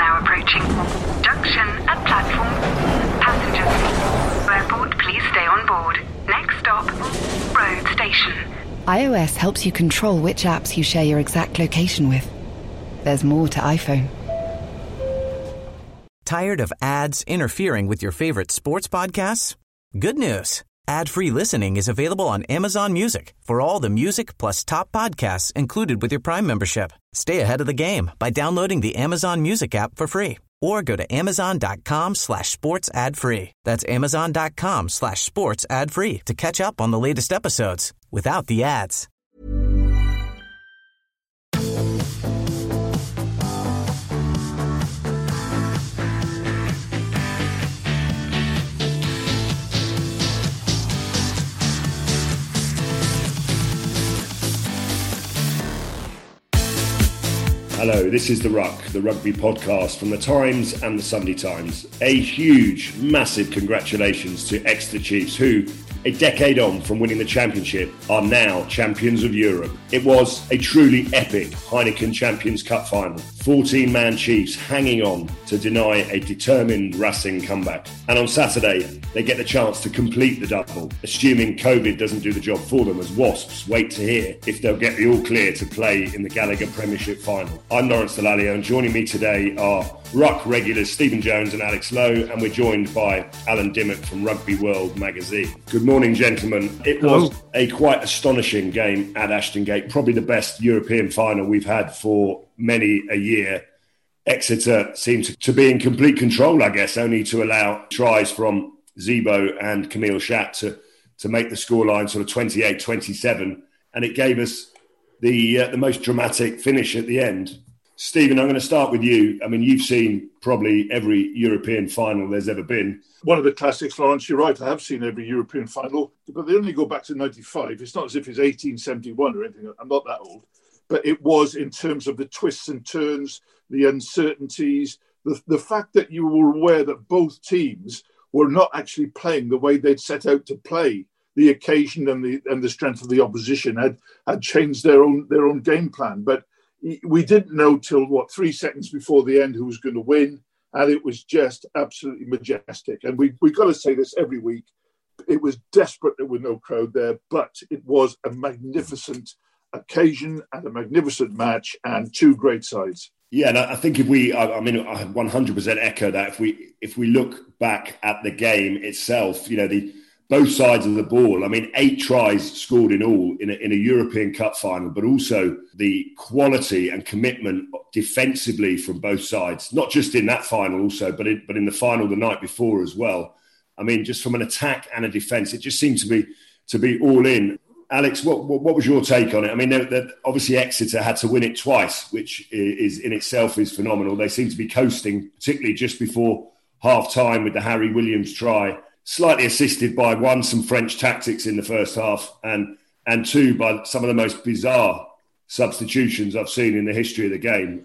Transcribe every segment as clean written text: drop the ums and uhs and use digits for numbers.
now approaching junction at platform. Passengers, airport, please stay on board. Next stop, road station. iOS helps you control which apps you share your exact location with. There's more to iPhone. Tired of ads interfering with your favorite sports podcasts? Good news. Ad-free listening is available on Amazon Music for all the music plus top podcasts included with your Prime membership. Stay ahead of the game by downloading the Amazon Music app for free or go to amazon.com/sports ad free. That's amazon.com/sports ad free to catch up on the latest episodes without the ads. Hello, this is The Ruck, the rugby podcast from The Times and The Sunday Times. A huge, massive congratulations to Exeter Chiefs, who, a decade on from winning the championship, are now champions of Europe. It was a truly epic Heineken Champions Cup final. 14-man Chiefs hanging on to deny a determined Racing comeback. And on Saturday, they get the chance to complete the double, assuming COVID doesn't do the job for them, as Wasps wait to hear if they'll get the all clear to play in the Gallagher Premiership final. I'm Lawrence Dallaglio, and joining me today are Ruck regulars Stephen Jones and Alex Lowe, and we're joined by Alan Dimmock from Rugby World magazine. Good morning, gentlemen. It was a quite astonishing game at Ashton Gate, probably the best European final we've had for many a year. Exeter seemed to be in complete control, I guess, only to allow tries from Zebo and Camille Schatt to make the scoreline sort of 28-27, and it gave us the most dramatic finish at the end. Stephen, I'm going to start with you. I mean, you've seen probably every European final there's ever been. One of the classics, Lawrence, you're right, I have seen every European final, but they only go back to 95. It's not as if it's 1871 or anything. I'm not that old. But it was, in terms of the twists and turns, the uncertainties, the fact that you were aware that both teams were not actually playing the way they'd set out to play. The occasion and the strength of the opposition had changed their own game plan. But we didn't know till 3 seconds before the end who was going to win, and it was just absolutely majestic. And we got to say this every week. It was desperate there was no crowd there, but it was a magnificent occasion and a magnificent match and two great sides. Yeah, and I think I 100% echo that. If we look back at the game itself, both sides of the ball. I mean, 8 tries scored in all in a European Cup final, but also the quality and commitment defensively from both sides, not just in that final also, but in the final the night before as well. I mean, just from an attack and a defence, it just seemed to be all in. Alex, what was your take on it? I mean, obviously Exeter had to win it twice, which is in itself is phenomenal. They seem to be coasting, particularly just before half-time with the Harry Williams try, slightly assisted by some French tactics in the first half, and 2, by some of the most bizarre substitutions I've seen in the history of the game.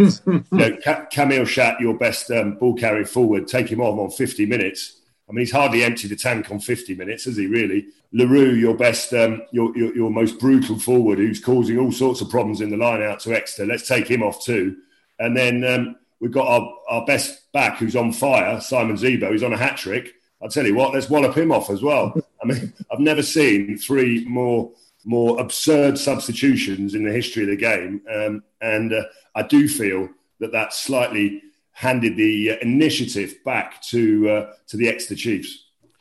Camille Schatt, your best ball carrier forward, take him on 50 minutes. I mean, he's hardly emptied the tank on 50 minutes, has he really? Leroux, your best, your most brutal forward, who's causing all sorts of problems in the line out to Exeter. Let's take him off too. And then we've got our best back, who's on fire, Simon Zebo, who's on a hat-trick. I'll tell you what, let's wallop him off as well. I mean, I've never seen 3 more absurd substitutions in the history of the game. And I do feel that slightly handed the initiative back to the Exeter Chiefs.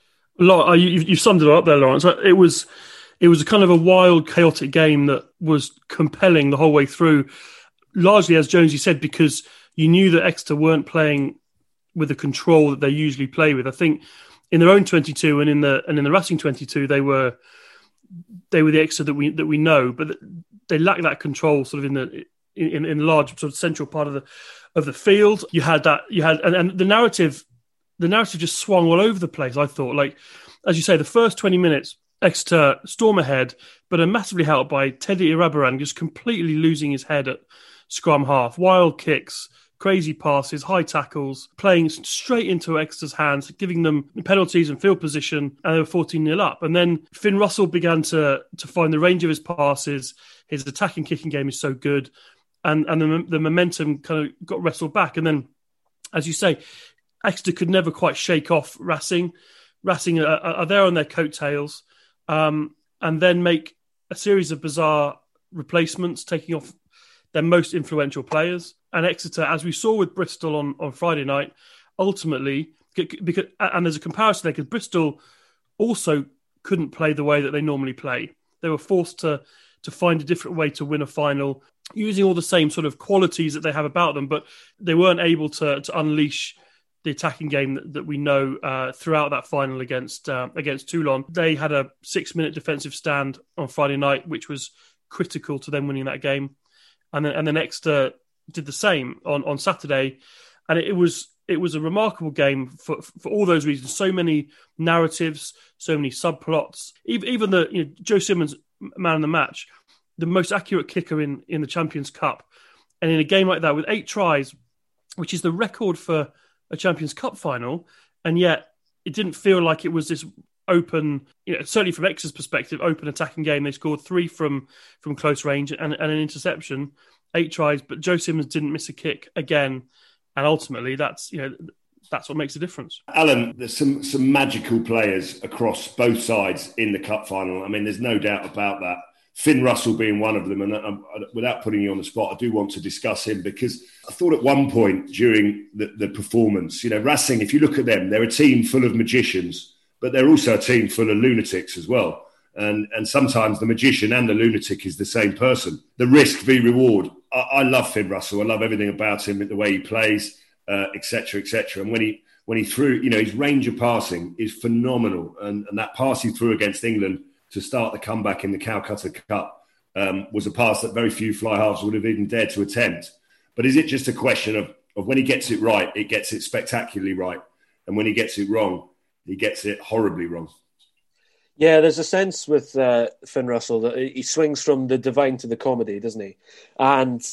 You summed it up there, Lawrence. It was a kind of a wild, chaotic game that was compelling the whole way through, largely, as Jonesy said, because you knew that Exeter weren't playing with the control that they usually play with. I think in their own 22 and in the Racing 22, they were the Exeter that we know, but they lacked that control sort of in the large sort of central part of the field. And the narrative just swung all over the place. I thought, like, as you say, the first 20 minutes, Exeter storm ahead, but are massively helped by Teddy Irabaran just completely losing his head at scrum half. Wild kicks, crazy passes, high tackles, playing straight into Exeter's hands, giving them penalties and field position, and they were 14-0 up. And then Finn Russell began to find the range of his passes. His attacking kicking game is so good. And the momentum kind of got wrestled back. And then as you say, Exeter could never quite shake off Racing. Racing are there on their coattails, and then make a series of bizarre replacements, taking off their most influential players. And Exeter, as we saw with Bristol on Friday night, ultimately, because, and there's a comparison there, because Bristol also couldn't play the way that they normally play. They were forced to find a different way to win a final, using all the same sort of qualities that they have about them, but they weren't able to unleash the attacking game that we know throughout that final against Toulon. They had a 6-minute defensive stand on Friday night, which was critical to them winning that game. And then Exeter did the same on Saturday. And it was a remarkable game for all those reasons. So many narratives, so many subplots. Even Joe Simmons, man of the match, the most accurate kicker in the Champions Cup. And in a game like that with 8 tries, which is the record for a Champions Cup final, and yet it didn't feel like it was this open, certainly from Exeter's perspective, open attacking game. They scored 3 from close range and an interception, 8 tries, but Joe Simmons didn't miss a kick again. And ultimately, that's what makes a difference. Alan, there's some magical players across both sides in the cup final. I mean, there's no doubt about that. Finn Russell being one of them, and without putting you on the spot, I do want to discuss him because I thought at one point during the performance, Racing, if you look at them, they're a team full of magicians, but they're also a team full of lunatics as well. And sometimes the magician and the lunatic is the same person. The risk v reward. I love Finn Russell. I love everything about him, the way he plays, etc., etc. And when he threw, his range of passing is phenomenal. And that pass he threw against England to start the comeback in the Calcutta Cup was a pass that very few fly halves would have even dared to attempt. But is it just a question of when he gets it right, it gets it spectacularly right, and when he gets it wrong, he gets it horribly wrong? Yeah, there's a sense with Finn Russell that he swings from the divine to the comedy, doesn't he? And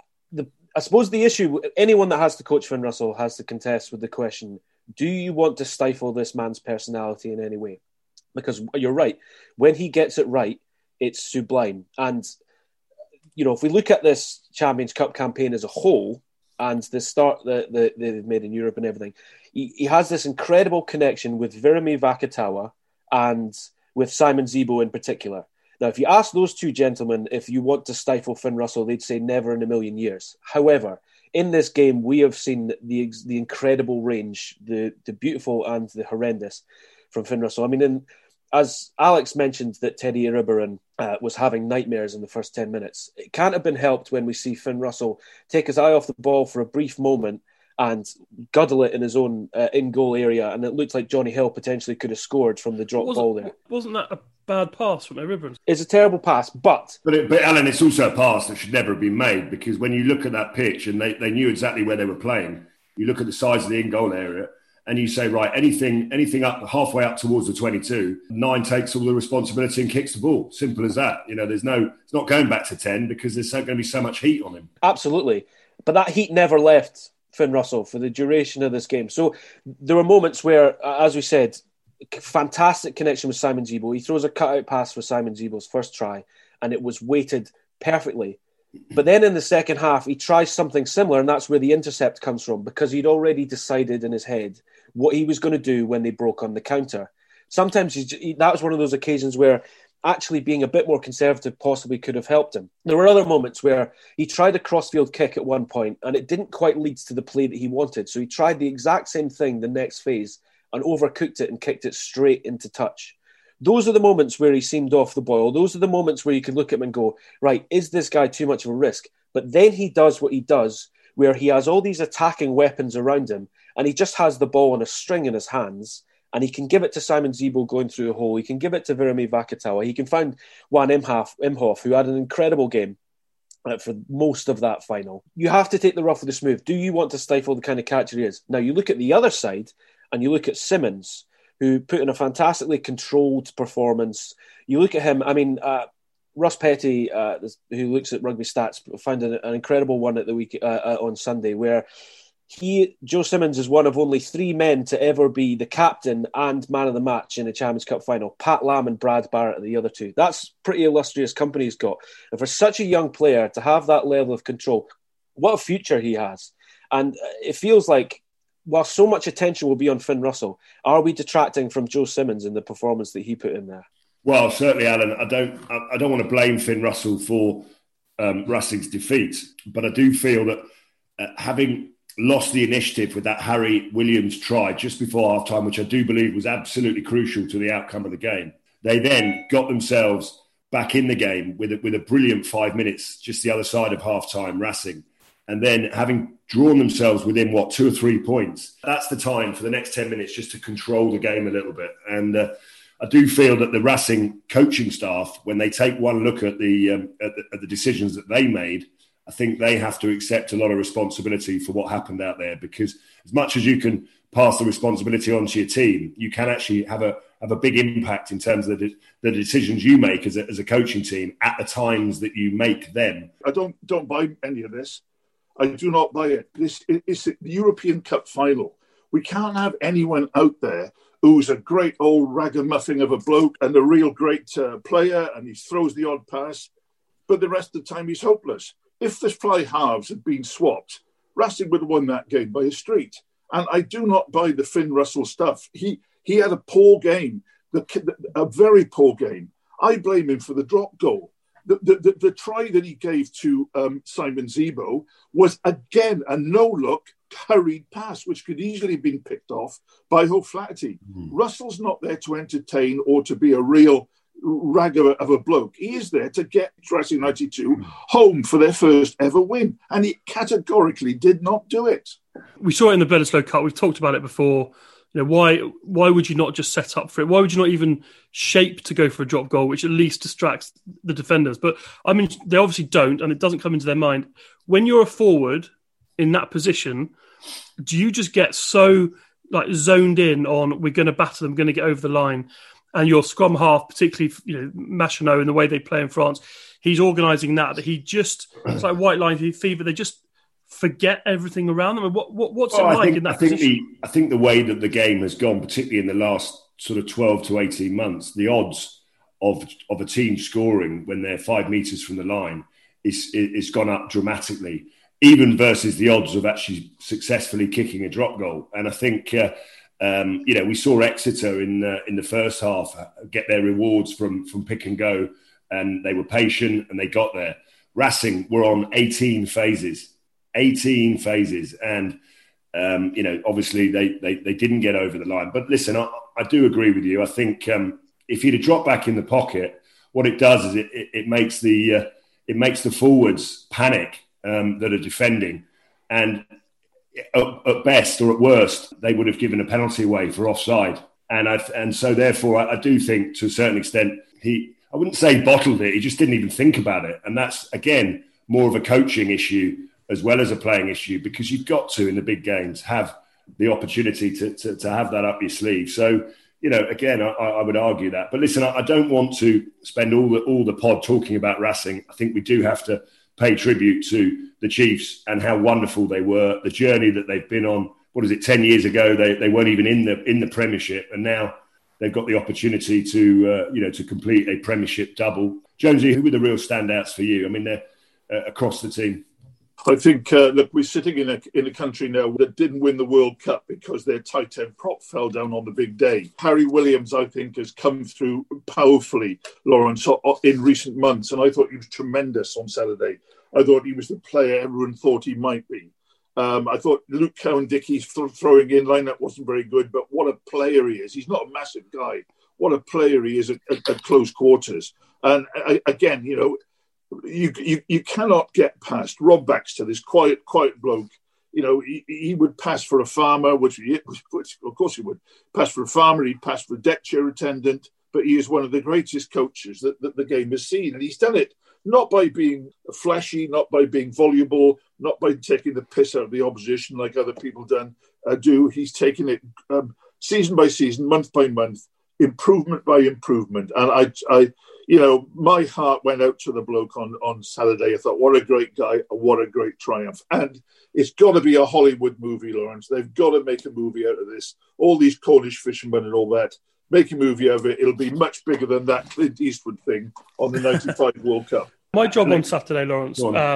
I suppose the issue, anyone that has to coach Finn Russell has to contest with the question, do you want to stifle this man's personality in any way? Because you're right, when he gets it right, it's sublime. And, if we look at this Champions Cup campaign as a whole and the start that they've made in Europe and everything, he has this incredible connection with Virimi Vakatawa and with Simon Zebo in particular. Now, if you ask those two gentlemen if you want to stifle Finn Russell, they'd say never in a million years. However, in this game, we have seen the incredible range, the beautiful and the horrendous from Finn Russell. I mean, as Alex mentioned that Teddy Iribarren was having nightmares in the first 10 minutes, it can't have been helped when we see Finn Russell take his eye off the ball for a brief moment and guddle it in his own in-goal area, and it looked like Johnny Hill potentially could have scored from the drop ball there. Wasn't that a bad pass from Iribarren? It's a terrible pass, but Alan, it's also a pass that should never have been made, because when you look at that pitch, and they knew exactly where they were playing, you look at the size of the in-goal area, and you say, right, anything up halfway up towards the 22, 9 takes all the responsibility and kicks the ball. Simple as that. It's not going back to 10 because there's going to be so much heat on him. Absolutely. But that heat never left Finn Russell for the duration of this game. So there were moments where, as we said, fantastic connection with Simon Zebo. He throws a cutout pass for Simon Zebo's first try, and it was weighted perfectly. But then in the second half, he tries something similar, and that's where the intercept comes from, because he'd already decided in his head what he was going to do when they broke on the counter. Sometimes that was one of those occasions where actually being a bit more conservative possibly could have helped him. There were other moments where he tried a crossfield kick at one point, and it didn't quite lead to the play that he wanted. So he tried the exact same thing the next phase and overcooked it and kicked it straight into touch. Those are the moments where he seemed off the boil. Those are the moments where you can look at him and go, right, is this guy too much of a risk? But then he does what he does, where he has all these attacking weapons around him, and he just has the ball on a string in his hands, and he can give it to Simon Zebo going through a hole. He can give it to Virimi Vakatawa. He can find Juan Imhoff, who had an incredible game for most of that final. You have to take the rough with the smooth. Do you want to stifle the kind of catcher he is? Now, you look at the other side, and you look at Simmons, who put in a fantastically controlled performance. You look at him, I mean, Russ Petty, who looks at rugby stats, found an incredible one at the week on Sunday, where Joe Simmons is one of only 3 men to ever be the captain and man of the match in a Champions Cup final. Pat Lam and Brad Barrett are the other 2. That's pretty illustrious company he's got. And for such a young player to have that level of control, what a future he has. And it feels like while so much attention will be on Finn Russell, are we detracting from Joe Simmons in the performance that he put in there? Well, certainly, Alan. I don't want to blame Finn Russell for Racing's defeat, but I do feel that having lost the initiative with that Harry Williams try just before half-time, which I do believe was absolutely crucial to the outcome of the game, they then got themselves back in the game with a brilliant 5 minutes just the other side of half-time, Racing. And then having drawn themselves within, 2 or 3 points, that's the time for the next 10 minutes just to control the game a little bit. And I do feel that the Racing coaching staff, when they take one look at the decisions that they made, I think they have to accept a lot of responsibility for what happened out there, because as much as you can pass the responsibility on to your team, you can actually have a big impact in terms of the decisions you make as a coaching team at the times that you make them. I don't buy any of this. I do not buy it. This is the European Cup final. We can't have anyone out there who's a great old ragamuffin of a bloke and a real great player, and he throws the odd pass, but the rest of the time he's hopeless. If the fly halves had been swapped, Racing would have won that game by a street. And I do not buy the Finn Russell stuff. He had a poor game, a very poor game. I blame him for the drop goal. The try that he gave to Simon Zebo was, again, a no-look, hurried pass, which could easily have been picked off by O'Flaherty. Russell's not there to entertain or to be a real rag of a bloke. He is there to get Racing 92 home for their first ever win, and he categorically did not do it. We saw it in the Bledisloe Cup. We've talked about it before. You know, why would you not just set up for it? Why would you not even shape to go for a drop goal, which at least distracts the defenders? But I mean, they obviously don't, and it doesn't come into their mind. When you're a forward in that position, do you just get so zoned in on we're going to batter them, going to get over the line? And your scrum half, particularly, Machinot and the way they play in France, he's organising that he just, it's like white line fever. They just forget everything around them. What's it like in that position? I think the way that the game has gone, particularly in the last sort of 12 to 18 months, the odds of a team scoring when they're 5 metres from the line is gone up dramatically, even versus the odds of actually successfully kicking a drop goal. And I think... we saw Exeter in the first half get their rewards from pick and go, and they were patient and they got there. Racing were on 18 phases, and obviously they didn't get over the line. But listen, I do agree with you. I think if he'd have dropped back in the pocket, what it does is it makes the forwards panic that are defending, and at best or at worst, they would have given a penalty away for offside. And so therefore, I do think to a certain extent, I wouldn't say bottled it, he just didn't even think about it. And that's, again, more of a coaching issue as well as a playing issue, because you've got to, in the big games, have the opportunity to have that up your sleeve. So, again, I would argue that. But listen, I don't want to spend all the pod talking about Racing. I think we do have to pay tribute to the Chiefs and how wonderful they were, the journey that they've been on. 10 years ago, they weren't even in the Premiership, and now they've got the opportunity to complete a Premiership double. Jonesy, who were the real standouts for you? I mean, they're across the team. I think, we're sitting in a country now that didn't win the World Cup because their tight end prop fell down on the big day. Harry Williams, I think, has come through powerfully, Lawrence, in recent months, and I thought he was tremendous on Saturday. I thought he was the player everyone thought he might be. I thought Luke Cowan-Dickey's throwing in lineup wasn't very good, but what a player he is. He's not a massive guy. What a player he is at close quarters. And again, you cannot get past Rob Baxter, this quiet bloke. He would pass for a farmer, which of course he would. Pass for a farmer, he'd pass for a deck chair attendant, but he is one of the greatest coaches that the game has seen. And he's done it not by being flashy, not by being voluble, not by taking the piss out of the opposition like other people do. He's taken it season by season, month by month, improvement by improvement. And I my heart went out to the bloke on Saturday. I thought, what a great guy, what a great triumph. And it's got to be a Hollywood movie, Lawrence. They've got to make a movie out of this. All these Cornish fishermen and all that. Make a movie of it. It'll be much bigger than that Clint Eastwood thing on the 95 World Cup. My job on Saturday, Lawrence,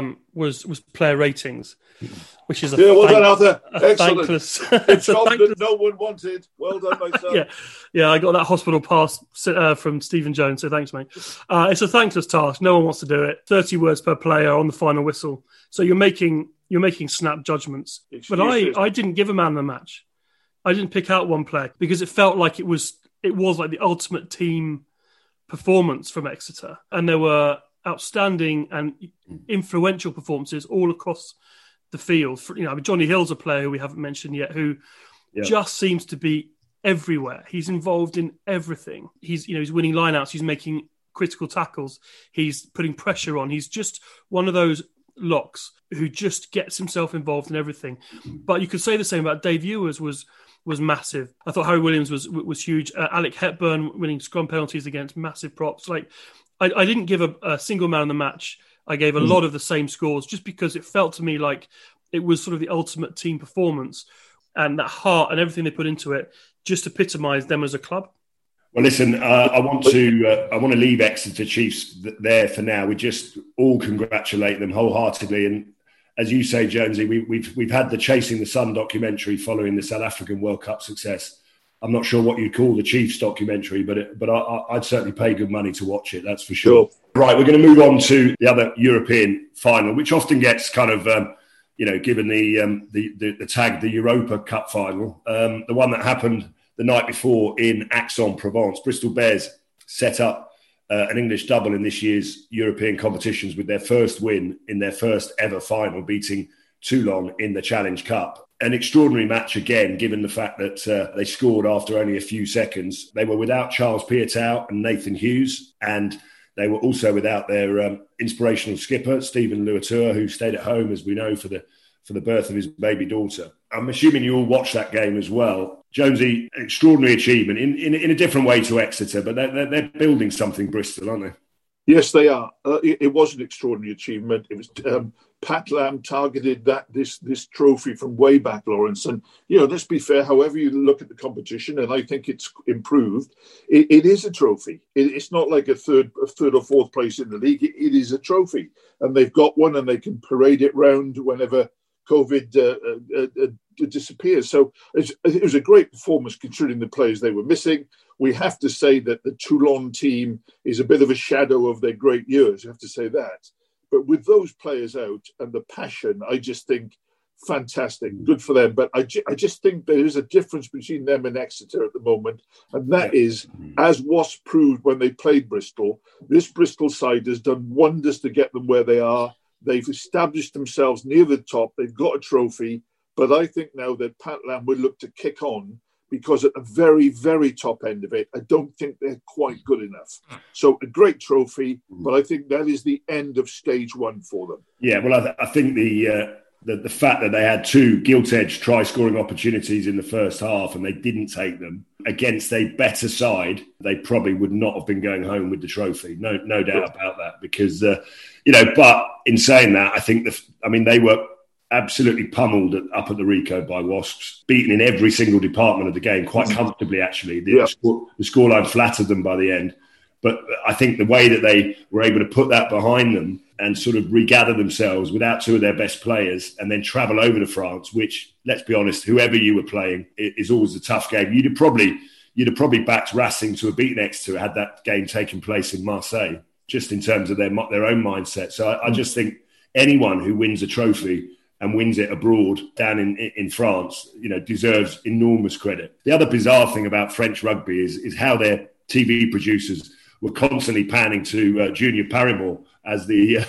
was player ratings, which is well done, Arthur. Excellent. Thankless. It's job that no one wanted. Well done, my son. Yeah, I got that hospital pass from Stephen Jones, so thanks, mate. It's a thankless task. No one wants to do it. 30 words per player on the final whistle. So you're making snap judgments. But I didn't give a man the match. I didn't pick out one player because it felt like it was like the ultimate team performance from Exeter, and there were outstanding and influential performances all across the field. Johnny Hill's a player who we haven't mentioned yet, who just seems to be everywhere. He's involved in everything. He's winning lineouts. He's making critical tackles. He's putting pressure on. He's just one of those locks who just gets himself involved in everything. But you could say the same about Dave Ewers was massive. I thought Harry Williams was huge. Alec Hepburn winning scrum penalties against massive props. I didn't give a single man in the match. I gave a lot of the same scores just because it felt to me like it was sort of the ultimate team performance, and that heart and everything they put into it just epitomised them as a club. Well, listen, I want to leave Exeter Chiefs there for now. We just all congratulate them wholeheartedly, and as you say, Jonesy, we've had the Chasing the Sun documentary following the South African World Cup success. I'm not sure what you'd call the Chiefs documentary, but I'd certainly pay good money to watch it. That's for sure. Right, we're going to move on to the other European final, which often gets kind of given the tag the Europa Cup final, the one that happened the night before in Aix-en-Provence. Bristol Bears set up an English double in this year's European competitions with their first win in their first ever final, beating Toulon in the Challenge Cup. An extraordinary match again, given the fact that they scored after only a few seconds. They were without Charles Piutau and Nathan Hughes, and they were also without their inspirational skipper, Stephen Luatua, who stayed at home, as we know, for the birth of his baby daughter. I'm assuming you all watched that game as well. Jonesy, extraordinary achievement in a different way to Exeter, but they're building something, Bristol, aren't they? Yes, they are. It was an extraordinary achievement. It was Pat Lam targeted this trophy from way back, Lawrence. And, let's be fair, however you look at the competition, and I think it's improved, it is a trophy. It's not like a third or fourth place in the league. It is a trophy. And they've got one, and they can parade it round whenever COVID disappears. So it was a great performance considering the players they were missing. We have to say that the Toulon team is a bit of a shadow of their great years. You have to say that. But with those players out and the passion, I just think fantastic. Good for them. But I just think there is a difference between them and Exeter at the moment. And that is, as was proved when they played Bristol, this Bristol side has done wonders to get them where they are. They've established themselves near the top. They've got a trophy. But I think now that Pat Lam would look to kick on, because at the very, very top end of it, I don't think they're quite good enough. So a great trophy, but I think that is the end of stage one for them. Yeah, well, I think the fact that they had two gilt-edged try-scoring opportunities in the first half and they didn't take them against a better side, they probably would not have been going home with the trophy. No doubt about that. Because, but in saying that, I think they were absolutely pummeled up at the Rico by Wasps, beaten in every single department of the game, quite comfortably, actually. The scoreline flattered them by the end. But I think the way that they were able to put that behind them and sort of regather themselves without two of their best players and then travel over to France, which, let's be honest, whoever you were playing, is always a tough game. You'd have probably backed Racing to have beaten Exeter had that game taken place in Marseille, just in terms of their own mindset. So I just think anyone who wins a trophy and wins it abroad down in France, deserves enormous credit. The other bizarre thing about French rugby is how their TV producers were constantly panning to Junior Parimore as the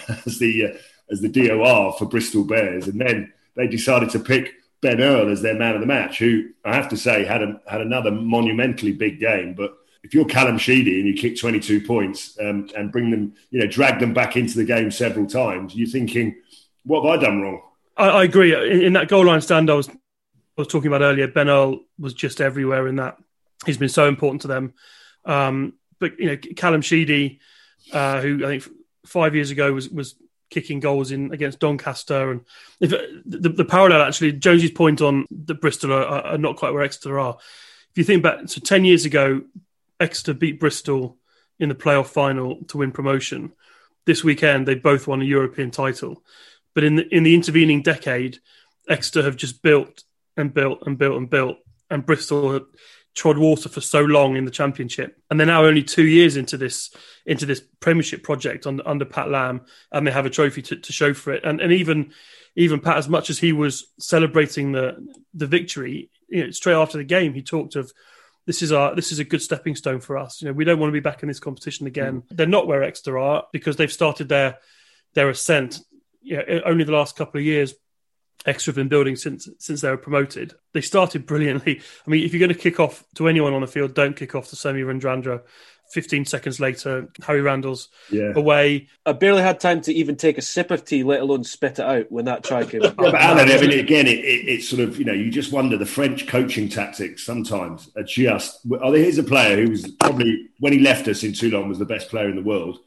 DOR for Bristol Bears, and then they decided to pick Ben Earl as their man of the match, who I have to say had another monumentally big game. But if you're Callum Sheedy and you kick 22 points and bring them, drag them back into the game several times, you're thinking, what have I done wrong? I agree. In that goal line stand I was talking about earlier, Ben Earl was just everywhere in that. He's been so important to them. But Callum Sheedy, who I think 5 years ago was kicking goals in against Doncaster, and if the parallel actually, Jonesy's point on the Bristol are not quite where Exeter are. If you think back, so 10 years ago, Exeter beat Bristol in the playoff final to win promotion. this weekend they both won a European title. But in the intervening decade, Exeter have just built and built and built and built, and Bristol had trod water for so long in the Championship, and they're now only 2 years into this Premiership project under Pat Lam, and they have a trophy to show for it. And even Pat, as much as he was celebrating the victory, straight after the game, he talked of this is a good stepping stone for us. We don't want to be back in this competition again. They're not where Exeter are because they've started their ascent. Only the last couple of years, Exeter have been building since they were promoted. They started brilliantly. I mean, if you're going to kick off to anyone on the field, don't kick off to Semi Rendrandra. 15 seconds later, Harry Randall's away. I barely had time to even take a sip of tea, let alone spit it out when that try came. But Alan, again, it's sort of, you just wonder the French coaching tactics sometimes are just... here's a player who was probably, when he left us in Toulon, was the best player in the world.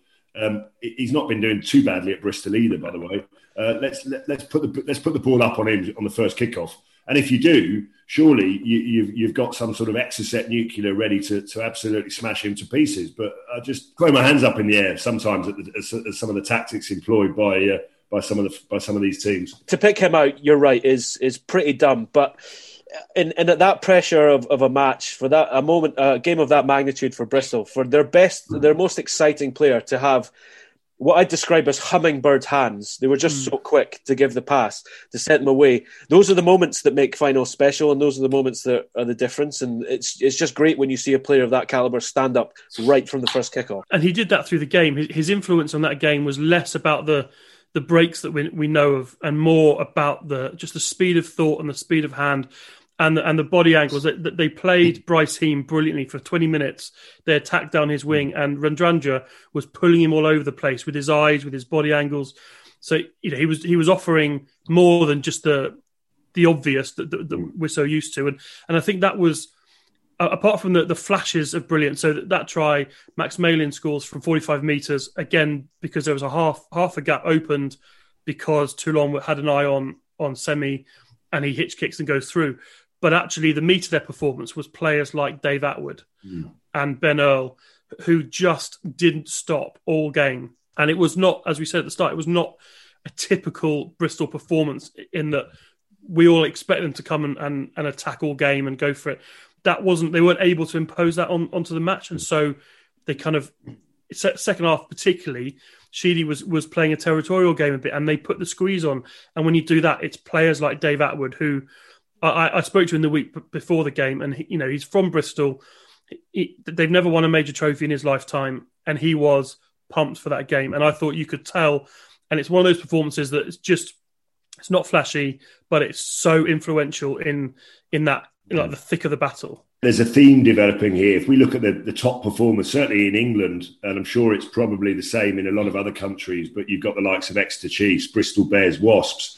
He's not been doing too badly at Bristol either, by the way. Let's put the ball up on him on the first kickoff, and if you do, surely you've got some sort of Exocet nuclear ready to absolutely smash him to pieces. But I just throw my hands up in the air sometimes at some of the tactics employed by some of these teams. To pick him out, you're right, is pretty dumb, but. And at that pressure of a match, for a game of that magnitude for Bristol, for their most exciting player to have what I describe as hummingbird hands, they were just so quick to give the pass, to set them away. Those are the moments that make finals special, and those are the moments that are the difference. And it's just great when you see a player of that calibre stand up right from the first kickoff. And he did that through the game. His influence on that game was less about the breaks that we know of, and more about the speed of thought and the speed of hand. And the body angles. They played Bryce Heem brilliantly for 20 minutes. They attacked down his wing, and Rendrandra was pulling him all over the place with his eyes, with his body angles. So he was offering more than just the obvious that we're so used to. And I think that was, apart from the flashes of brilliance. So that try, Max Malin scores from 45 metres again because there was a half a gap opened because Toulon had an eye on Semi, and he hitch kicks and goes through. But actually, the meat of their performance was players like Dave Atwood and Ben Earl, who just didn't stop all game. And it was not, as we said at the start, it was not a typical Bristol performance in that we all expect them to come and attack all game and go for it. They weren't able to impose that onto the match. And so they kind of, second half particularly, Sheedy was playing a territorial game a bit, and they put the squeeze on. And when you do that, it's players like Dave Atwood, who I spoke to in the week before the game, and he's from Bristol. They've never won a major trophy in his lifetime, and he was pumped for that game. And I thought you could tell, and it's one of those performances that it's not flashy, but it's so influential in that, like the thick of the battle. There's a theme developing here. If we look at the top performers, certainly in England, and I'm sure it's probably the same in a lot of other countries, but you've got the likes of Exeter Chiefs, Bristol Bears, Wasps.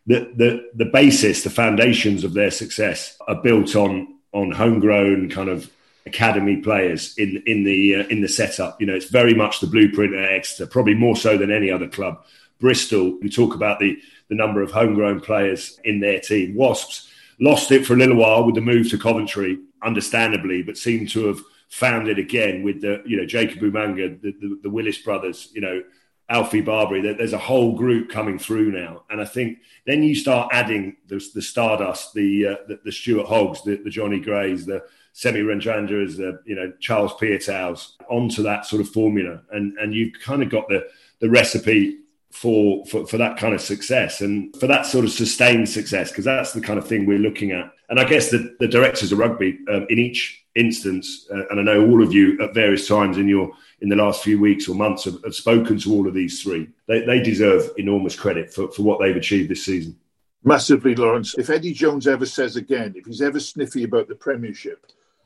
The basis, the foundations of their success are built on homegrown kind of academy players in the setup. It's very much the blueprint at Exeter, probably more so than any other club. Bristol, we talk about the number of homegrown players in their team. Wasps lost it for a little while with the move to Coventry, understandably, but seem to have found it again with Jacob Umanga, the Willis brothers, Alfie Barbary. There's a whole group coming through now, and I think then you start adding the Stardust, the Stuart Hoggs, the Johnny Greys, the Semi Rendrandras, the Charles Pietows onto that sort of formula, and you've kind of got the recipe for that kind of success and for that sort of sustained success, because that's the kind of thing we're looking at. And I guess the directors of rugby in each instance, and I know all of you at various times in the last few weeks or months have spoken to all of these three. They deserve enormous credit for what they've achieved this season. Massively, Lawrence. If Eddie Jones ever says again, if he's ever sniffy about the Premiership,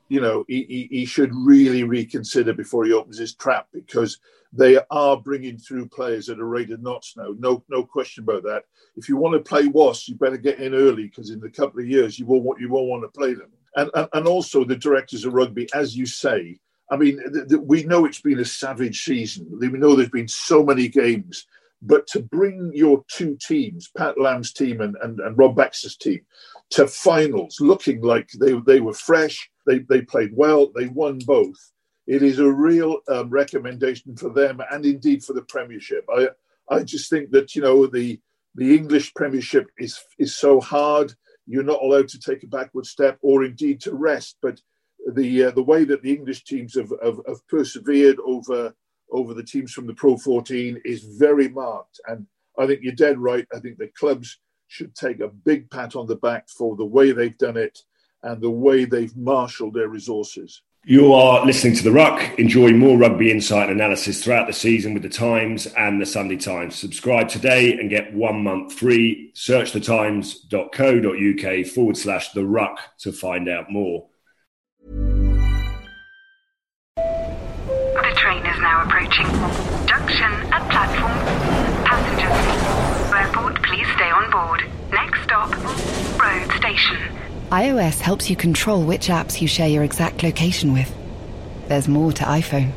he should really reconsider before he opens his trap, because they are bringing through players at a rate of knots now. No question about that. If you want to play Wasps, you better get in early, because in a couple of years you won't want to play them. And also the directors of rugby, as you say, I mean, we know it's been a savage season. We know there's been so many games. But to bring your two teams, Pat Lam's team and Rob Baxter's team, to finals, looking like they were fresh, they played well, they won both. it is a real recommendation for them and indeed for the Premiership. I just think that, the English Premiership is so hard. You're not allowed to take a backward step or indeed to rest. But the way that the English teams have persevered over the teams from the Pro 14 is very marked. And I think you're dead right. I think the clubs should take a big pat on the back for the way they've done it and the way they've marshalled their resources. You are listening to The Ruck. Enjoy more rugby insight and analysis throughout the season with The Times and The Sunday Times. Subscribe today and get 1 month free. Search thetimes.co.uk/The Ruck to find out more. The train is now approaching. Junction at platform. Passengers, airport, please stay on board. Next stop, road station. iOS helps you control which apps you share your exact location with. There's more to iPhone.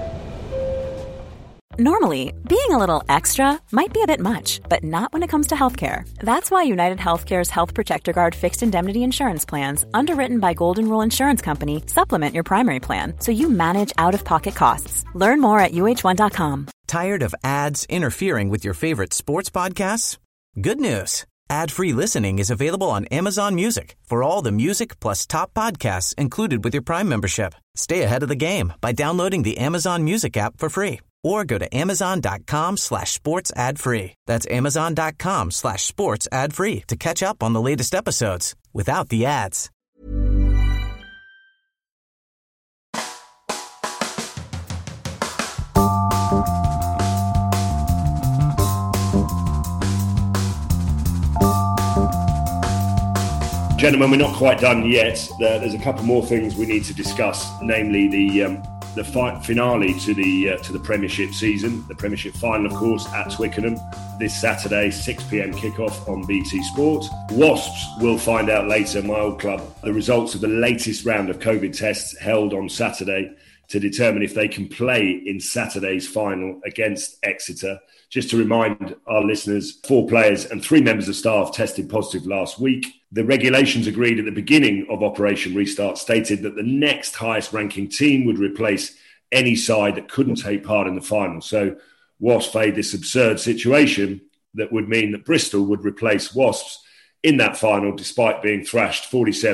Normally, being a little extra might be a bit much, but not when it comes to healthcare. That's why United Healthcare's Health Protector Guard fixed indemnity insurance plans, underwritten by Golden Rule Insurance Company, supplement your primary plan so you manage out-of-pocket costs. Learn more at uh1.com. Tired of ads interfering with your favorite sports podcasts? Good news. Ad-free listening is available on Amazon Music for all the music plus top podcasts included with your Prime membership. Stay ahead of the game by downloading the Amazon Music app for free or go to amazon.com/sports ad free. That's amazon.com/sports ad free to catch up on the latest episodes without the ads. Gentlemen, we're not quite done yet. There's a couple more things we need to discuss, namely the finale to the Premiership season, the Premiership final, of course, at Twickenham this Saturday, 6 p.m. kickoff on BT Sport. Wasps will find out later, my old club, the results of the latest round of COVID tests held on Saturday to determine if they can play in Saturday's final against Exeter. Just to remind our listeners, 4 players and 3 members of staff tested positive last week. The regulations agreed at the beginning of Operation Restart stated that the next highest ranking team would replace any side that couldn't take part in the final. So Wasps faced this absurd situation that would mean that Bristol would replace Wasps in that final, despite being thrashed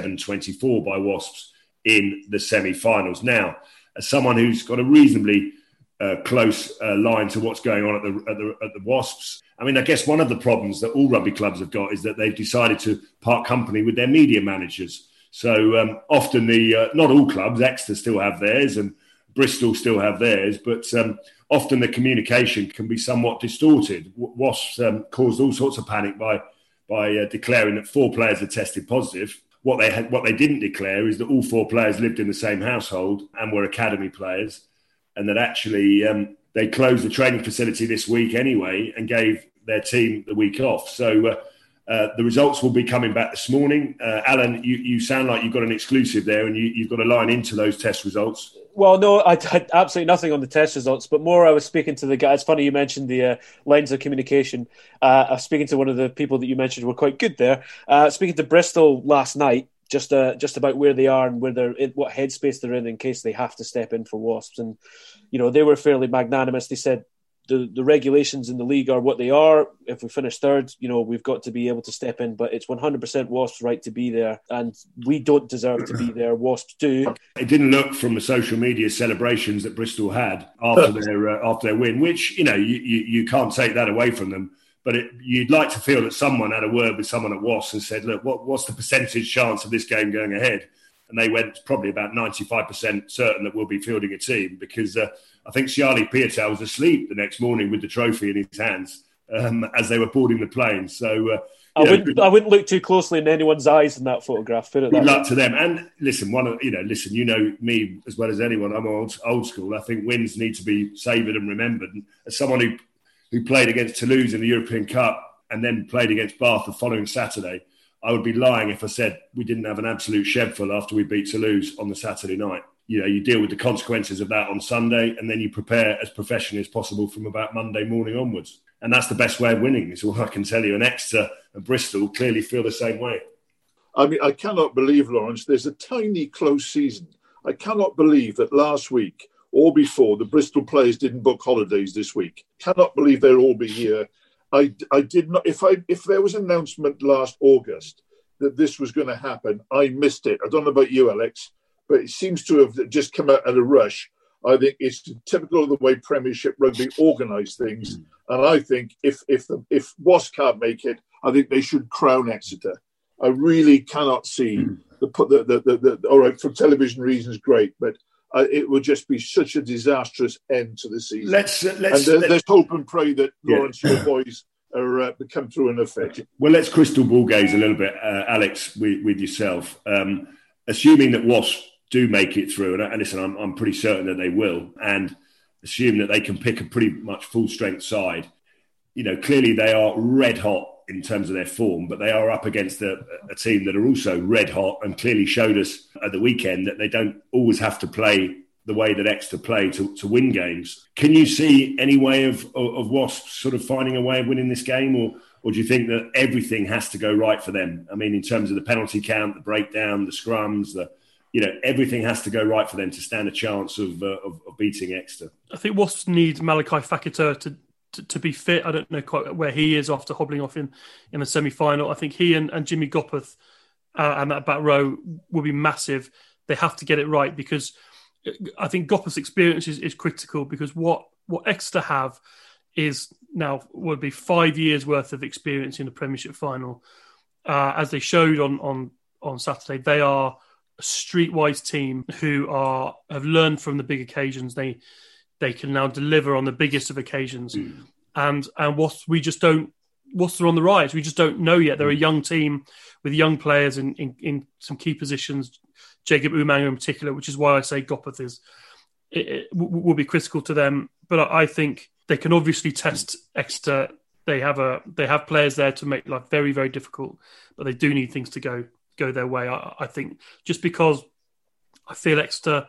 47-24 by Wasps in the semi-finals. Now, as someone who's got a reasonably close line to what's going on at the Wasps, I mean, I guess one of the problems that all rugby clubs have got is that they've decided to part company with their media managers. So often not all clubs, Exeter still have theirs and Bristol still have theirs, but often the communication can be somewhat distorted. Wasps caused all sorts of panic by declaring that 4 players had tested positive. What they didn't declare is that all 4 players lived in the same household and were academy players, and that actually they closed the training facility this week anyway and gave their team the week off. So the results will be coming back this morning. Alan, you sound like you've got an exclusive there and you've got a line into those test results. Well, no, I had absolutely nothing on the test results, but more I was speaking to the guy. It's funny you mentioned the lines of communication. I was speaking to one of the people that you mentioned were quite good there. Speaking to Bristol last night, just about where they are and where they're in, what headspace they're in case they have to step in for Wasps. And, they were fairly magnanimous. They said the regulations in the league are what they are. If we finish third, we've got to be able to step in, but it's 100% Wasps' right to be there. And we don't deserve to be there. Wasps do. It didn't look from the social media celebrations that Bristol had after their win, which, you can't take that away from them. But you'd like to feel that someone had a word with someone at Wasps and said, look, what's the percentage chance of this game going ahead? And they went probably about 95% certain that we'll be fielding a team, because I think Charlie Piatel was asleep the next morning with the trophy in his hands as they were boarding the plane. So I wouldn't look too closely in anyone's eyes in that photograph. Good luck to them. And listen, you know me as well as anyone. I'm old school. I think wins need to be savoured and remembered. And as someone who played against Toulouse in the European Cup and then played against Bath the following Saturday, I would be lying if I said we didn't have an absolute shedful after we beat Toulouse on the Saturday night. You deal with the consequences of that on Sunday, and then you prepare as professionally as possible from about Monday morning onwards. And that's the best way of winning, is all I can tell you. And Exeter and Bristol clearly feel the same way. I mean, I cannot believe, Lawrence, there's a tiny close season. I cannot believe that last week or before the Bristol players didn't book holidays this week. Cannot believe they'll all be here. I did not. If there was an announcement last August that this was going to happen, I missed it. I don't know about you, Alex, but it seems to have just come out at a rush. I think it's typical of the way Premiership Rugby organise things, and I think if Wasps can't make it, I think they should crown Exeter. I really cannot see the all right, for television reasons, great, but it would just be such a disastrous end to the season. Let's hope and pray that Lawrence, your boys are come through in a fit. Well, let's crystal ball gaze a little bit, Alex, with yourself. Assuming that Wasps do make it through, and listen, I'm pretty certain that they will, and assume that they can pick a pretty much full strength side. You know, clearly they are red hot in terms of their form, but they are up against a team that are also red hot and clearly showed us at the weekend that they don't always have to play the way that Exeter play to win games. Can you see any way of Wasps sort of finding a way of winning this game, or do you think that everything has to go right for them? I mean, in terms of the penalty count, the breakdown, the scrums, everything has to go right for them to stand a chance of beating Exeter. I think Wasps need Malachi Fakatur to be fit. I don't know quite where he is after hobbling off in the semi-final. I think he and Jimmy Gopperth and that back row will be massive. They have to get it right, because I think Gopperth's experience is critical, because what Exeter have is now would be 5 years worth of experience in the Premiership final. As they showed on Saturday, they are a streetwise team who have learned from the big occasions. They can now deliver on the biggest of occasions. And Wasps are on the rise. We just don't know yet. They're a young team with young players in some key positions, Jacob Umaga in particular, which is why I say Gopperth will be critical to them. But I think they can obviously test Exeter. They have players there to make life very, very difficult, but they do need things to go their way. I think just because I feel Exeter,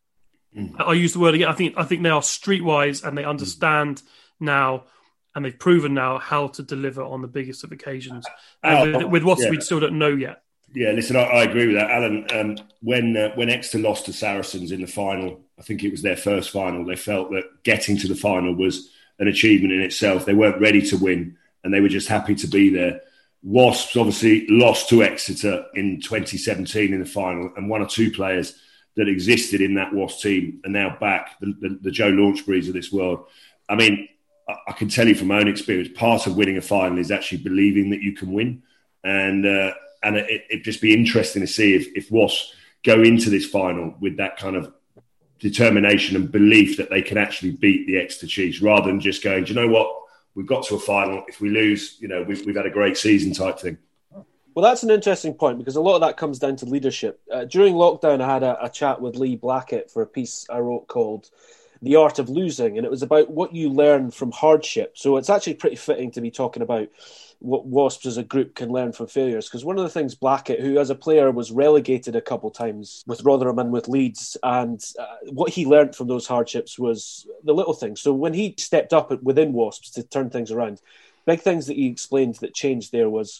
I use the word again, I think they are streetwise and they understand now, and they've proven now how to deliver on the biggest of occasions. And with Wasps, we still don't know yet. Yeah, listen, I agree with that, Alan. When Exeter lost to Saracens in the final, I think it was their first final, they felt that getting to the final was an achievement in itself. They weren't ready to win, and they were just happy to be there. Wasps obviously lost to Exeter in 2017 in the final, and one or two players that existed in that Wasps team are now back, the Joe Launchburys of this world. I mean, I can tell you from my own experience, part of winning a final is actually believing that you can win. And it'd just be interesting to see if Wasps go into this final with that kind of determination and belief that they can actually beat the Exeter Chiefs, rather than just going, do you know what, we've got to a final. If we lose, we've had a great season type thing. Well, that's an interesting point, because a lot of that comes down to leadership. During lockdown, I had a chat with Lee Blackett for a piece I wrote called The Art of Losing, and it was about what you learn from hardship. So it's actually pretty fitting to be talking about what Wasps as a group can learn from failures, because one of the things Blackett, who as a player was relegated a couple of times with Rotherham and with Leeds, and what he learned from those hardships was the little things. So when he stepped up within Wasps to turn things around, big things that he explained that changed there was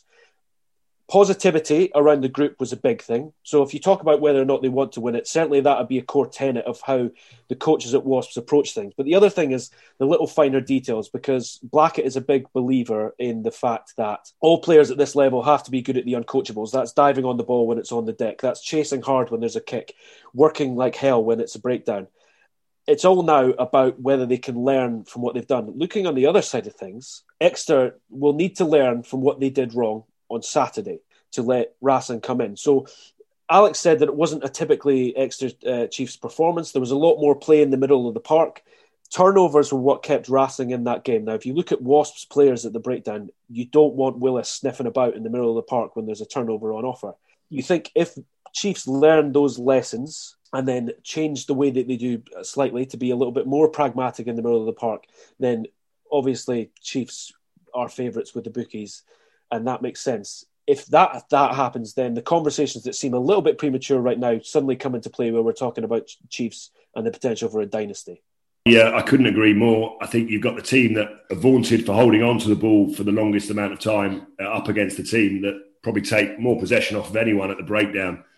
positivity around the group was a big thing. So if you talk about whether or not they want to win it, certainly that would be a core tenet of how the coaches at Wasps approach things. But the other thing is the little finer details, because Blackett is a big believer in the fact that all players at this level have to be good at the uncoachables. That's diving on the ball when it's on the deck. That's chasing hard when there's a kick, working like hell when it's a breakdown. It's all now about whether they can learn from what they've done. Looking on the other side of things, Exeter will need to learn from what they did wrong on Saturday to let Racing come in. So Alex said that it wasn't a typically Exeter Chiefs performance. There was a lot more play in the middle of the park. Turnovers were what kept Racing in that game. Now, if you look at Wasps players at the breakdown, you don't want Willis sniffing about in the middle of the park when there's a turnover on offer. You think if Chiefs learn those lessons and then change the way that they do slightly to be a little bit more pragmatic in the middle of the park, then obviously Chiefs are favourites with the bookies. And that makes sense. If that happens, then the conversations that seem a little bit premature right now suddenly come into play, where we're talking about Chiefs and the potential for a dynasty. Yeah, I couldn't agree more. I think you've got the team that are vaunted for holding on to the ball for the longest amount of time up against a team that probably take more possession off of anyone at the breakdown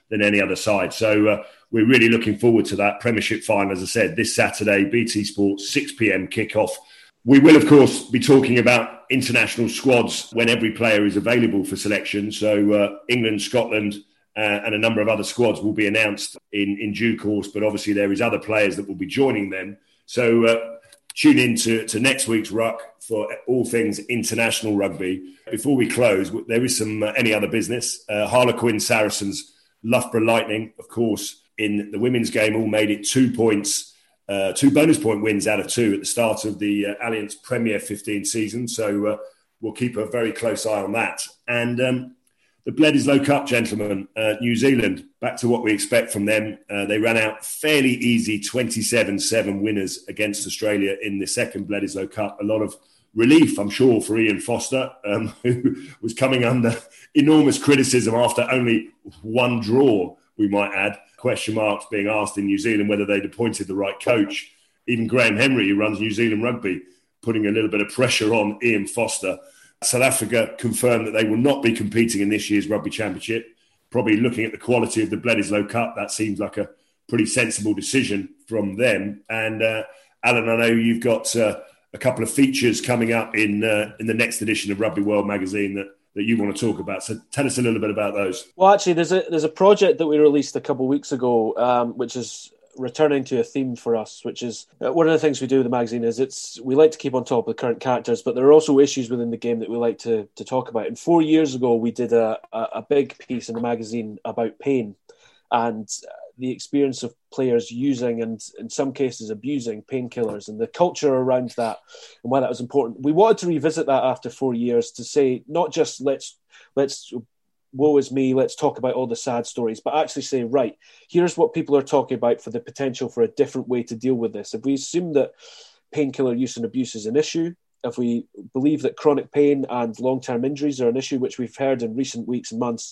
than any other side. So we're really looking forward to that Premiership final, as I said, this Saturday, BT Sport, 6 p.m. kickoff. We will, of course, be talking about international squads when every player is available for selection. So England, Scotland, and a number of other squads will be announced in due course. But obviously there is other players that will be joining them. So tune in to next week's Ruck for all things international rugby. Before we close, there is some any other business. Harlequin Saracens, Loughborough Lightning, of course, in the women's game, all made it 2 points. 2 bonus point wins out of 2 at the start of the Allianz Premier 15 season. So we'll keep a very close eye on that. And the Bledisloe Cup, gentlemen, New Zealand, back to what we expect from them. They ran out fairly easy 27-7 winners against Australia in the second Bledisloe Cup. A lot of relief, I'm sure, for Ian Foster, who was coming under enormous criticism after only one draw, we might add. Question marks being asked in New Zealand whether they'd appointed the right coach. Even Graham Henry, who runs New Zealand Rugby, putting a little bit of pressure on Ian Foster. South Africa confirmed that they will not be competing in this year's Rugby Championship. Probably looking at the quality of the Bledisloe Cup, that seems like a pretty sensible decision from them. And Alan, I know you've got a couple of features coming up in the next edition of Rugby World magazine that you want to talk about. So tell us a little bit about those. Well, actually, there's a project that we released a couple of weeks ago, which is returning to a theme for us, which is one of the things we do with the magazine is we like to keep on top of the current characters, but there are also issues within the game that we like to talk about. And 4 years ago, we did a big piece in the magazine about pain and the experience of players using and in some cases abusing painkillers and the culture around that and why that was important. We wanted to revisit that after 4 years to say, not just let's woe is me, let's talk about all the sad stories, but actually say, right, here's what people are talking about for the potential for a different way to deal with this. If we assume that painkiller use and abuse is an issue, if we believe that chronic pain and long-term injuries are an issue, which we've heard in recent weeks and months,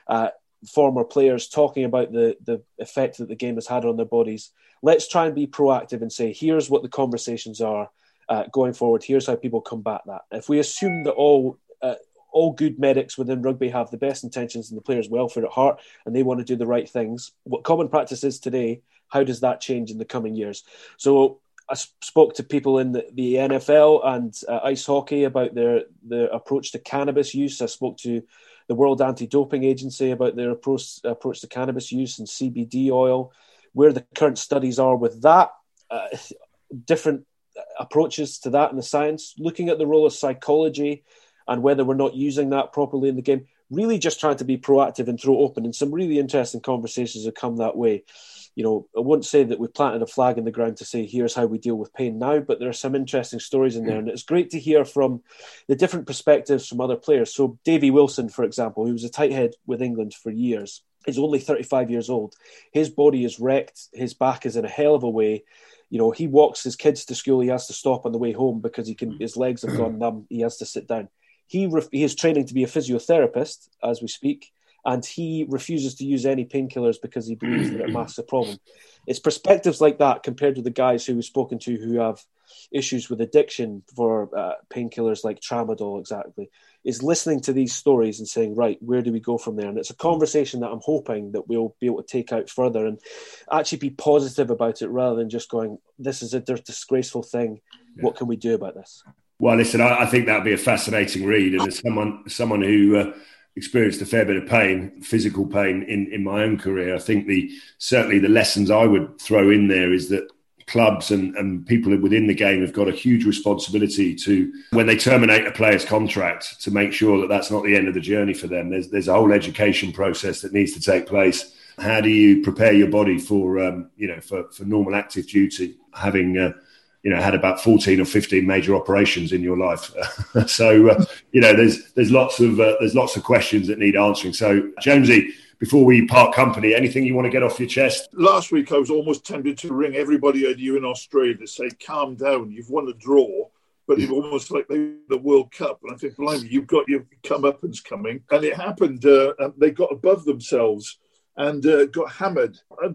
former players talking about the effect that the game has had on their bodies, let's try and be proactive and say, here's what the conversations are going forward, here's how people combat that. If we assume that all good medics within rugby have the best intentions and the players' welfare at heart and they want to do the right things, what common practice is today, how does that change in the coming years? So I spoke to people in the NFL and ice hockey about their approach to cannabis use. I spoke to the World Anti-Doping Agency about their approach to cannabis use and CBD oil, where the current studies are with that, different approaches to that in the science, looking at the role of psychology and whether we're not using that properly in the game, really just trying to be proactive and throw open. And some really interesting conversations have come that way. You know, I wouldn't say that we've planted a flag in the ground to say, here's how we deal with pain now, but there are some interesting stories in there. And it's great to hear from the different perspectives from other players. So Davy Wilson, for example, who was a tight head with England for years, is only 35 years old. His body is wrecked. His back is in a hell of a way. You know, he walks his kids to school. He has to stop on the way home because his legs have gone numb. He has to sit down. He is training to be a physiotherapist as we speak, and he refuses to use any painkillers because he believes that it masks a problem. It's perspectives like that compared to the guys who we've spoken to who have issues with addiction for painkillers like tramadol, exactly, is listening to these stories and saying, right, where do we go from there? And it's a conversation that I'm hoping that we'll be able to take out further and actually be positive about it rather than just going, this is a disgraceful thing. Yeah. What can we do about this? Well, listen, I think that would be a fascinating read. And as someone who experienced a fair bit of pain, physical pain in my own career, I think certainly the lessons I would throw in there is that clubs and people within the game have got a huge responsibility to, when they terminate a player's contract, to make sure that that's not the end of the journey for them. There's a whole education process that needs to take place. How do you prepare your body for normal active duty, having had about 14 or 15 major operations in your life? So there's lots of questions that need answering. So Jonesy, before we part company, anything you want to get off your chest? Last week, I was almost tempted to ring everybody I knew in Australia to say, calm down, you've won a draw, but you've almost like the World Cup. And I think, blimey, you've got your comeuppance coming. And it happened. They got above themselves and got hammered.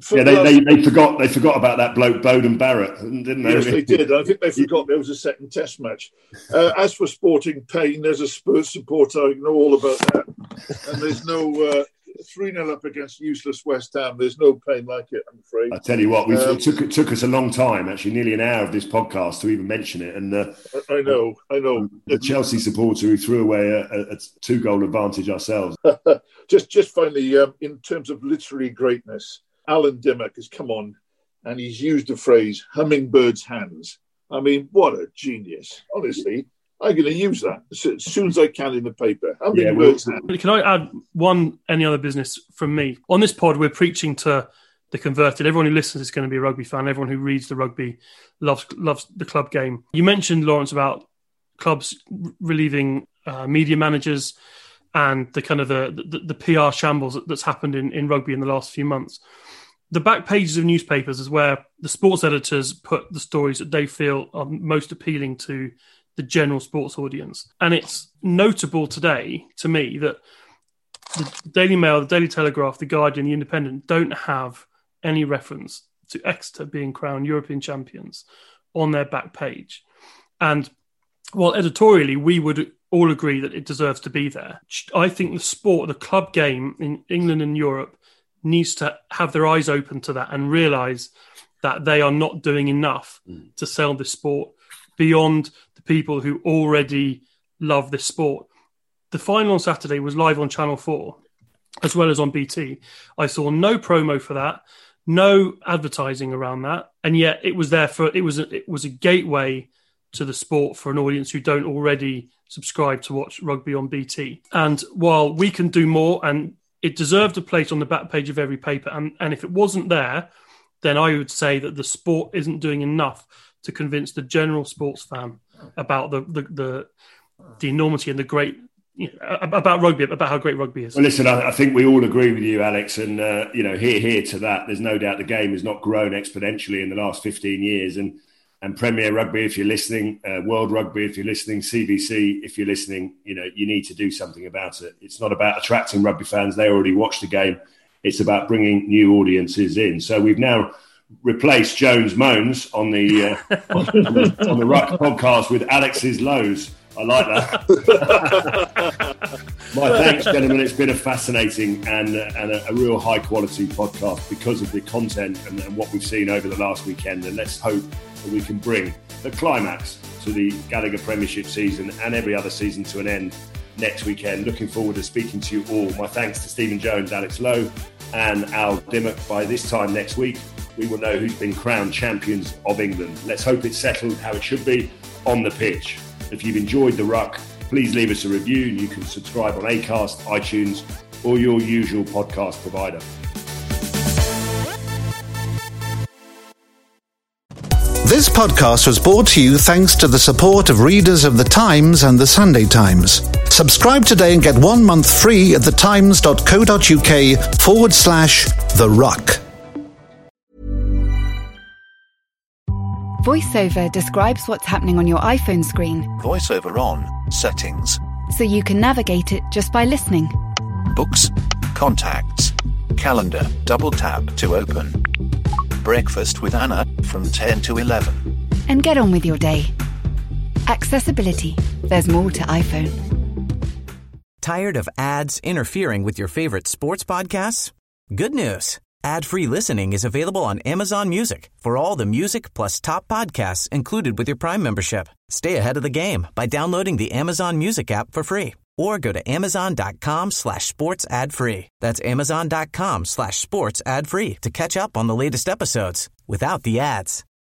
They forgot about that bloke, Bowden Barrett, didn't they? Yes, they did. I think they forgot there was a second test match. As for sporting pain, there's a Spurs supporter. I know all about that. And there's no... 3-0 up against useless West Ham. There's no pain like it, I'm afraid. I tell you what, it took us a long time, actually, nearly an hour of this podcast to even mention it. And I know. The Chelsea supporter who threw away a 2-goal advantage ourselves. Just finally, in terms of literary greatness, Alan Dimmock has come on and he's used the phrase "hummingbird's hands." I mean, what a genius! Honestly, I'm going to use that as soon as I can in the paper. Hummingbird's hands. Can I add any other business from me? On this pod, we're preaching to the converted. Everyone who listens is going to be a rugby fan. Everyone who reads the rugby loves the club game. You mentioned, Lawrence, about clubs relieving media managers and the kind of the PR shambles that's happened in rugby in the last few months. The back pages of newspapers is where the sports editors put the stories that they feel are most appealing to the general sports audience. And it's notable today, to me, that the Daily Mail, the Daily Telegraph, the Guardian, the Independent don't have any reference to Exeter being crowned European champions on their back page. And while editorially we would all agree that it deserves to be there, I think the club game in England and Europe needs to have their eyes open to that and realise that they are not doing enough to sell this sport beyond the people who already love this sport. The final on Saturday was live on Channel 4 as well as on BT. I saw no promo for that, no advertising around that, and yet it was there it was a gateway to the sport for an audience who don't already subscribe to watch rugby on BT. And while we can do more, and it deserved a place on the back page of every paper, and if it wasn't there, then I would say that the sport isn't doing enough to convince the general sports fan about the enormity and the great, about rugby, about how great rugby is. Well, listen, I think we all agree with you, Alex, and here to that. There's no doubt the game has not grown exponentially in the last 15 years, and Premier Rugby, if you're listening, World Rugby, if you're listening, CBC, if you're listening, you need to do something about it. It's not about attracting rugby fans; they already watch the game. It's about bringing new audiences in. So we've now replaced Jones Moans on the on the Ruck podcast with Alex's Lows. I like that. My thanks, gentlemen. It's been a fascinating and a real high quality podcast because of the content and what we've seen over the last weekend. And let's hope that we can bring the climax to the Gallagher Premiership season and every other season to an end next weekend. Looking forward to speaking to you all. My thanks to Stephen Jones, Alex Lowe and Al Dimmock. By this time next week, we will know who's been crowned champions of England. Let's hope it's settled how it should be on the pitch. If you've enjoyed The Ruck, please leave us a review. You can subscribe on Acast, iTunes, or your usual podcast provider. This podcast was brought to you thanks to the support of readers of The Times and The Sunday Times. Subscribe today and get 1 month free at thetimes.co.uk/The Ruck. VoiceOver describes what's happening on your iPhone screen, VoiceOver on, settings, so you can navigate it just by listening. books, contacts, calendar, double tap to open. Breakfast with Anna from 10 to 11. And get on with your day. Accessibility. There's more to iPhone. Tired of ads interfering with your favorite sports podcasts? Good news. Ad-free listening is available on Amazon Music for all the music plus top podcasts included with your Prime membership. Stay ahead of the game by downloading the Amazon Music app for free or go to amazon.com/sports ad free. That's amazon.com/sports ad free to catch up on the latest episodes without the ads.